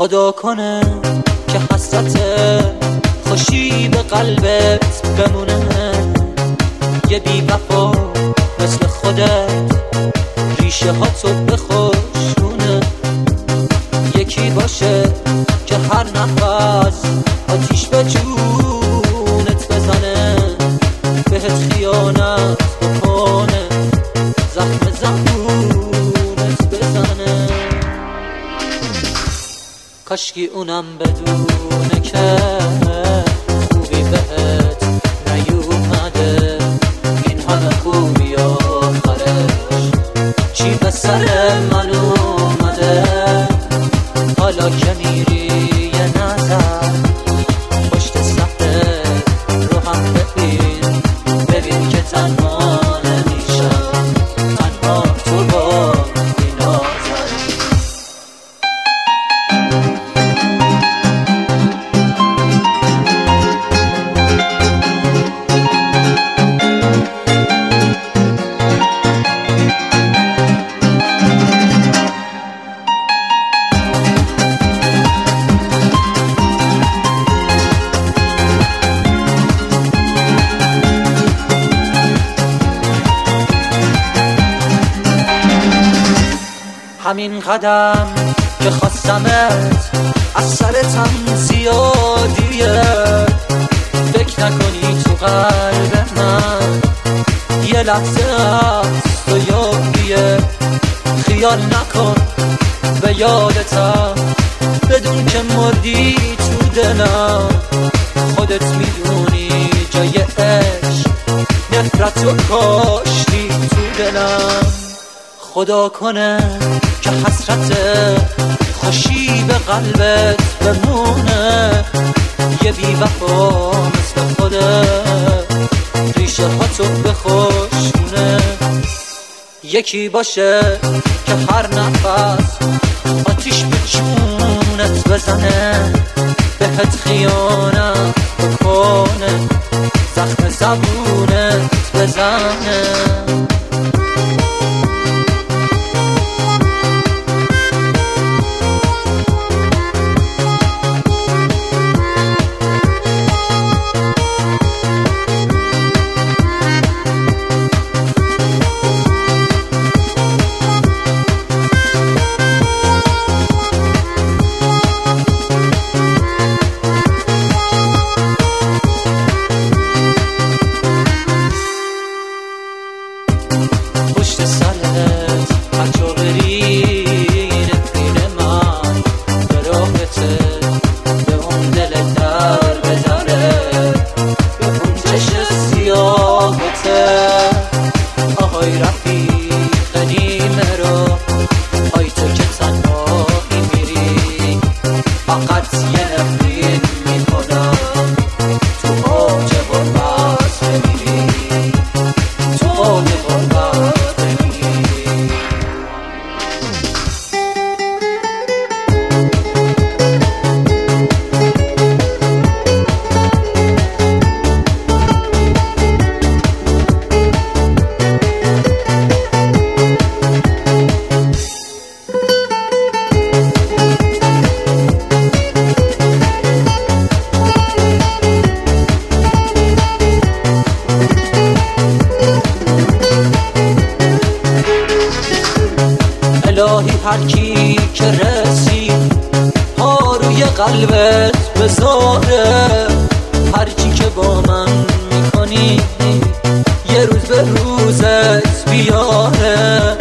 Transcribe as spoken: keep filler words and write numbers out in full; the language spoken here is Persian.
خدا کنه که حسرت خوشی به قلبت بمونه، یه بی وفا مثل خودت ریشه ها تو بخشونه، یکی باشه که هر نفس آتیش به جونت بزنه، بهت خیانت بکنه، زخم زبونت بزنه. کاشکی اونم بدونه که خوبی بهت نیومده، این همه خوبی آخرش چی به سر من اومده. حالا که میری یه نظر پشت صفحه رو هم ببین، ببین که تنها نمیشم، تنها تو با این آزاری. همین قدم که خواستمت از سرتم زیادیه، فکر نکنی تو قلب من یه لحظه است و یادیه. خیال نکن به یادتم، بدون که مردی تو دلم، خودت میدونی جای عشق نفرت و کاشتی تو دلم. خدا کنه که حسرت خوشی به قلبت بمونه، یه بی وفا مثل خودت ریشه ها تو بخشونه، یکی باشه که هر نفس آتیش به جونت بزنه، بهت خیانت بکنه، زخم زبونت بزنه. پشت سرت هرجا بری نفرین من به راهته، به اون دل در به دره، به اون چشم سیاهته. آهای رفیق نیمه رو، آی تو که تنهایی میری، فقط یه نفرین میکنم تو اوج غربت بمیری، تو اوج غربت. الهی هر کی که رسید پا روی قلبت بذاره، هر چی که با من میکنی یه روز به روزت بیاره.